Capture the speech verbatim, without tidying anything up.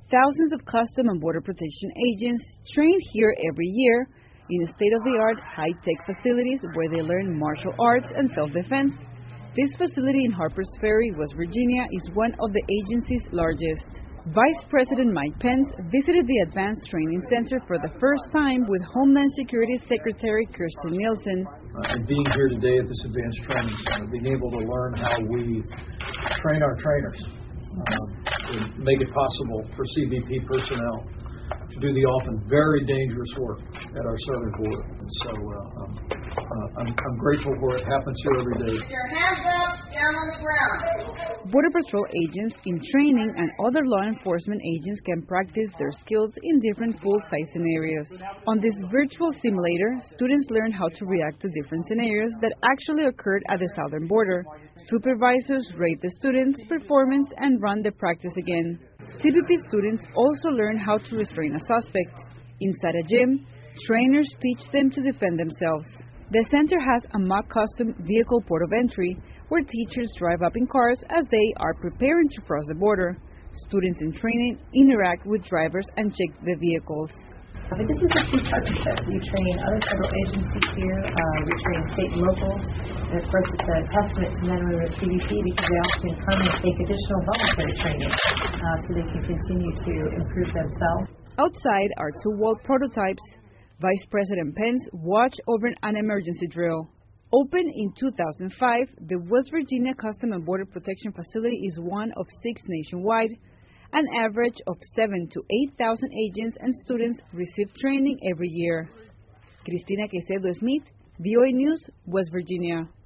Thousands of Custom and Border Protection agents train here every year in state-of-the-art high-tech facilities where they learn martial arts and self-defense. This facility in Harpers Ferry, West Virginia, is one of the agency's largest. Vice President Mike Pence visited the Advanced Training Center for the first time with Homeland Security Secretary Kirstjen Nielsen. Uh, and being here today at this Advanced Training Center, being able to learn how we train our trainers, um, to make it possible for C B P personnel to do the often very dangerous work at our southern border. And so uh, um, uh, I'm, I'm grateful for it. It happens here every day. Your hands up, down on the ground. Border Patrol agents in training and other law enforcement agents can practice their skills in different full-size scenarios. On this virtual simulator, students learn how to react to different scenarios that actually occurred at the southern border. Supervisors rate the students' performance and run the practice again. C B P students also learn how to restrain a suspect. Inside a gym, trainers teach them to defend themselves. The center has a mock custom vehicle port of entry where teachers drive up in cars as they are preparing to cross the border. Students in training interact with drivers and check the vehicles. But this is a key partnership. We train other federal agencies here. Uh, we train state and locals. And of course, it's a testament to men and women at C B P because they often come and take additional voluntary training uh, so they can continue to improve themselves. Outside are two wall prototypes. Vice President Pence watched over an emergency drill. Opened in two thousand five, the West Virginia Custom and Border Protection Facility is one of six nationwide. An average of seven to eight thousand agents and students receive training every year. Cristina Quecedo Smith, V O A News, West Virginia.